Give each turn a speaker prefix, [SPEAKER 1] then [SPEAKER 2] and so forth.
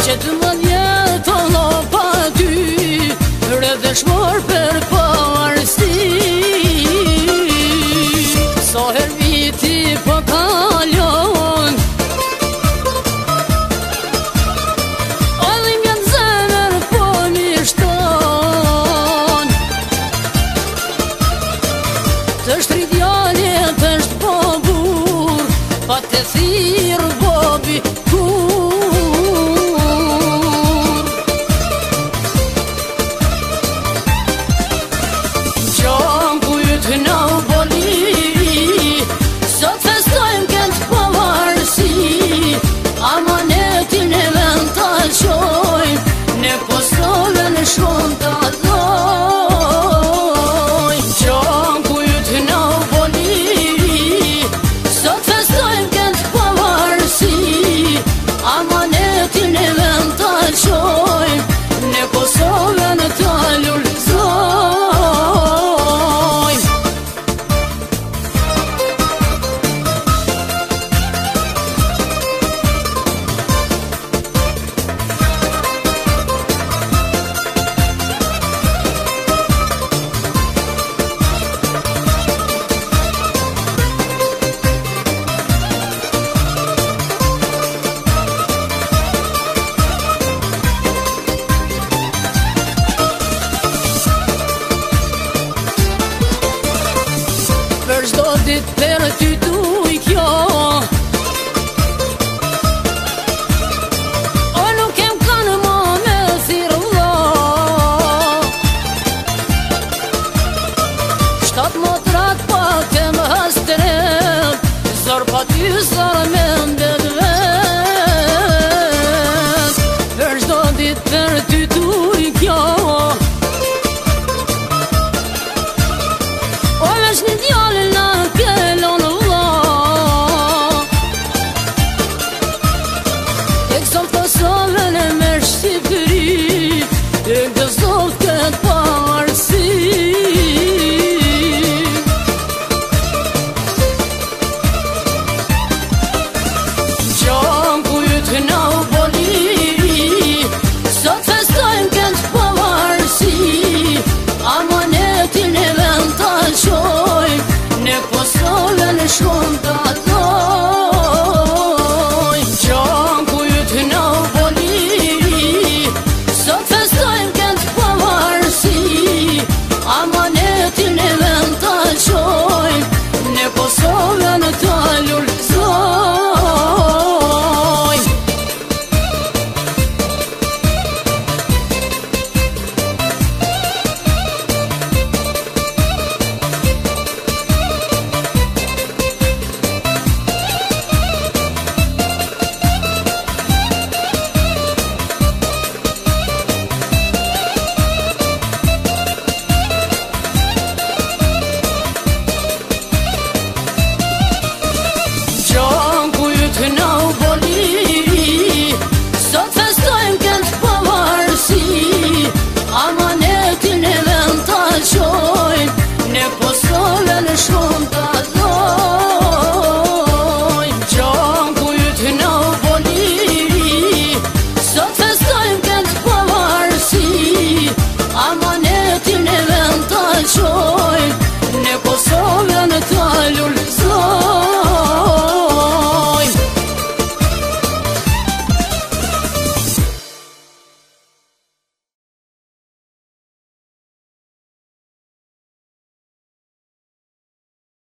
[SPEAKER 1] që të më vjetono pa ty, rëdhëshmor për pavarësi. Sa her viti po kalon, edhe nga në zemër po mishton. Të shtri djali, të shtë po bur, pa të thirë bobi kur. Gjon kujt në boli, sot festojmë këtë pavarësi, amanetin e vend ta qojmë, ne Kosovën shumë ta dhojmë. Gjon kujt në boli, sot festojmë këtë pavarësi, amanetin e vend ta qojmë, ne Kosovën ta lullëzojmë. Për çdo ditë për ty